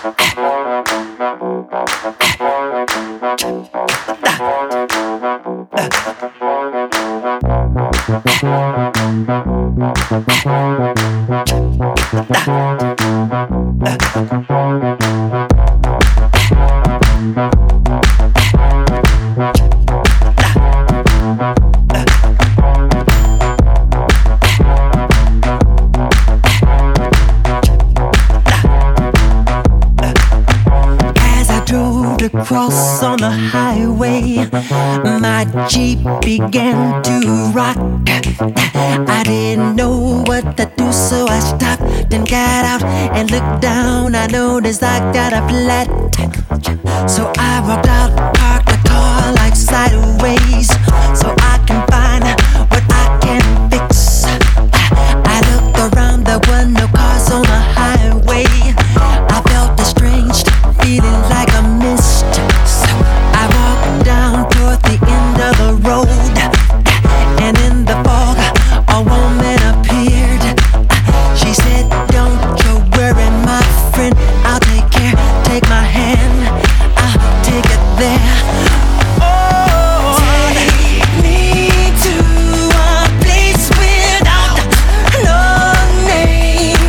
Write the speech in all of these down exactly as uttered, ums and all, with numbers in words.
Across on the highway, my Jeep began to rock. I didn't know what to do, so I stopped and got out and looked down. I noticed I got a flat, so I walked out, parked the car like sideways, so I can find what I can fix. I looked around, there were no cars on the highway. I felt a strange feeling like a mist. So I walked down toward the end of the road, and in the fog a woman appeared. She said, "Don't you worry, my friend, I'll take care. Take my hand, I'll take it there." Oh, take me to a place without no name.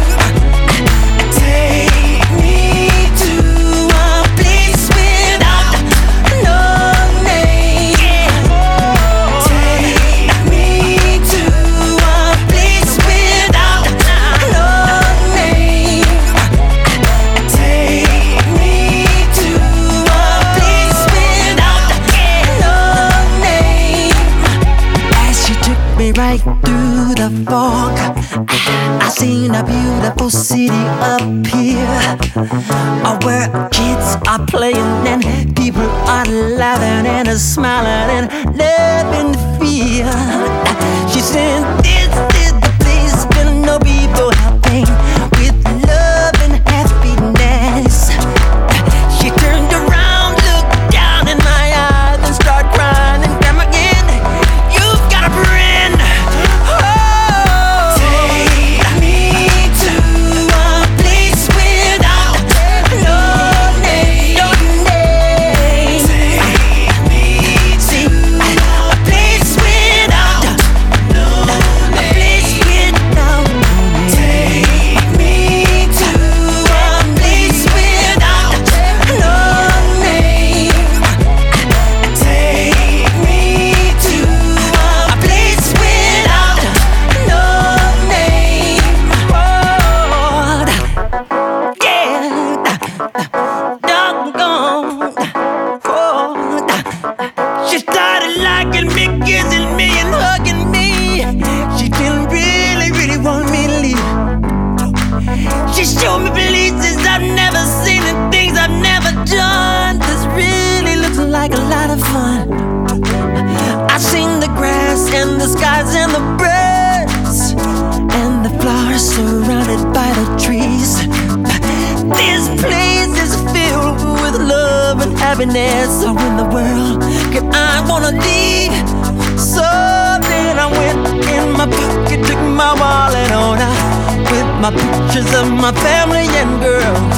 Take me to a place without no name. Take me to a place without no name. Take me to a place without no name. As she took me right through the fog, I seen a beautiful city up here, uh, where kids are playing and people are laughing and smiling and loving the feel. She said, "This is the place where no people have pain, with love and happiness." She turned around, looked down in my eyes, and started crying and come again. "You've got a friend." Oh, take me to a place without no name. No name. Take me to a place without no name. A place without no name. Take me to a place without no name. Take me to a place without no name. Oh, yeah, doggone. Oh, she started liking me, kissing me, and hugging me. She didn't really, really want me to leave. She showed me places I've never seen and things I've never done. This really looks like a lot of fun. I seen the grass and the skies and the birds and the flowers surrounded by the trees. This place is filled with love and happiness. So in the world can I wanna leave? So then I went in my pocket, took my wallet on out with my pictures of my family and girl.